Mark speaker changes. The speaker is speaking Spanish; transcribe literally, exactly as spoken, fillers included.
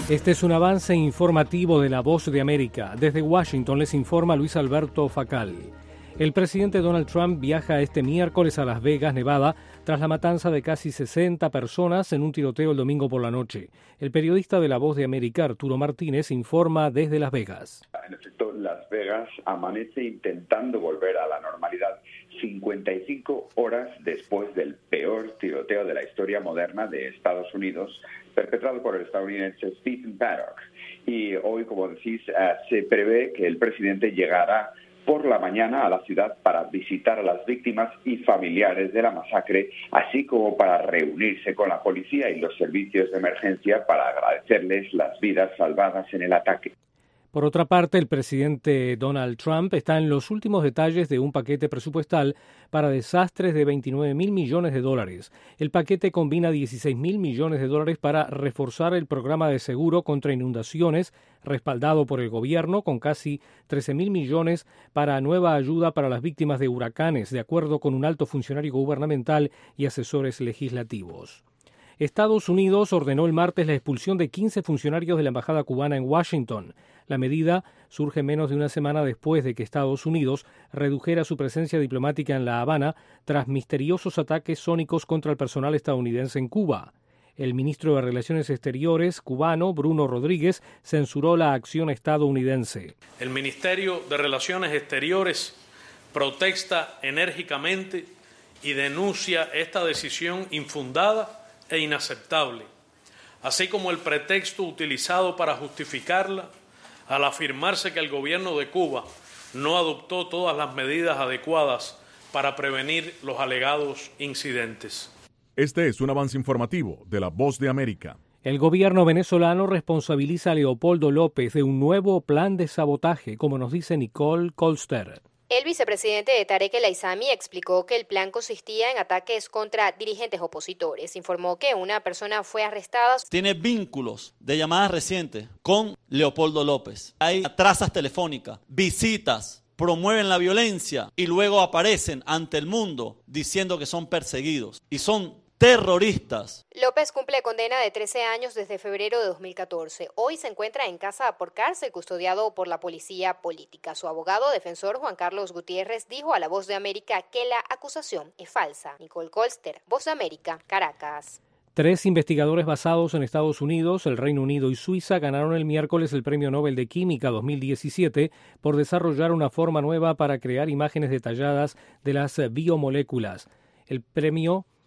Speaker 1: Este es un avance informativo de La Voz de América. Desde Washington les informa Luis Alberto Facal. El presidente Donald Trump viaja este miércoles a Las Vegas, Nevada, tras la matanza de casi sesenta personas en un tiroteo el domingo por la noche. El periodista de La Voz de América, Arturo Martínez, informa desde Las Vegas.
Speaker 2: En efecto, Las Vegas amanece intentando volver a la normalidad cincuenta y cinco horas después del peor tiroteo de la historia moderna de Estados Unidos, perpetrado por el estadounidense Stephen Paddock. Y hoy, como decís, uh, se prevé que el presidente llegará por la mañana a la ciudad para visitar a las víctimas y familiares de la masacre, así como para reunirse con la policía y los servicios de emergencia para agradecerles las vidas salvadas en el ataque.
Speaker 1: Por otra parte, el presidente Donald Trump está en los últimos detalles de un paquete presupuestal para desastres de veintinueve mil millones de dólares. El paquete combina dieciséis mil millones de dólares para reforzar el programa de seguro contra inundaciones, respaldado por el gobierno, con casi trece mil millones para nueva ayuda para las víctimas de huracanes, de acuerdo con un alto funcionario gubernamental y asesores legislativos. Estados Unidos ordenó el martes la expulsión de quince funcionarios de la embajada cubana en Washington. La medida surge menos de una semana después de que Estados Unidos redujera su presencia diplomática en La Habana tras misteriosos ataques sónicos contra el personal estadounidense en Cuba. El ministro de Relaciones Exteriores cubano, Bruno Rodríguez, censuró la acción estadounidense.
Speaker 3: El Ministerio de Relaciones Exteriores protesta enérgicamente y denuncia esta decisión infundada e inaceptable, así como el pretexto utilizado para justificarla al afirmarse que el gobierno de Cuba no adoptó todas las medidas adecuadas para prevenir los alegados incidentes.
Speaker 4: Este es un avance informativo de La Voz de América.
Speaker 1: El gobierno venezolano responsabiliza a Leopoldo López de un nuevo plan de sabotaje, como nos dice Nicole Colster.
Speaker 5: El vicepresidente de Tarek El Aissami explicó que el plan consistía en ataques contra dirigentes opositores. Informó que una persona fue arrestada.
Speaker 6: Tiene vínculos de llamadas recientes con Leopoldo López. Hay trazas telefónicas, visitas, promueven la violencia y luego aparecen ante el mundo diciendo que son perseguidos y son terroristas.
Speaker 5: López cumple condena de trece años desde febrero de dos mil catorce. Hoy se encuentra en casa por cárcel, custodiado por la policía política. Su abogado defensor, Juan Carlos Gutiérrez, dijo a La Voz de América que la acusación es falsa. Nicole Colster, Voz de América, Caracas.
Speaker 1: Tres investigadores basados en Estados Unidos, el Reino Unido y Suiza ganaron el miércoles el Premio Nobel de Química dos mil diecisiete por desarrollar una forma nueva para crear imágenes detalladas de las biomoléculas. El premio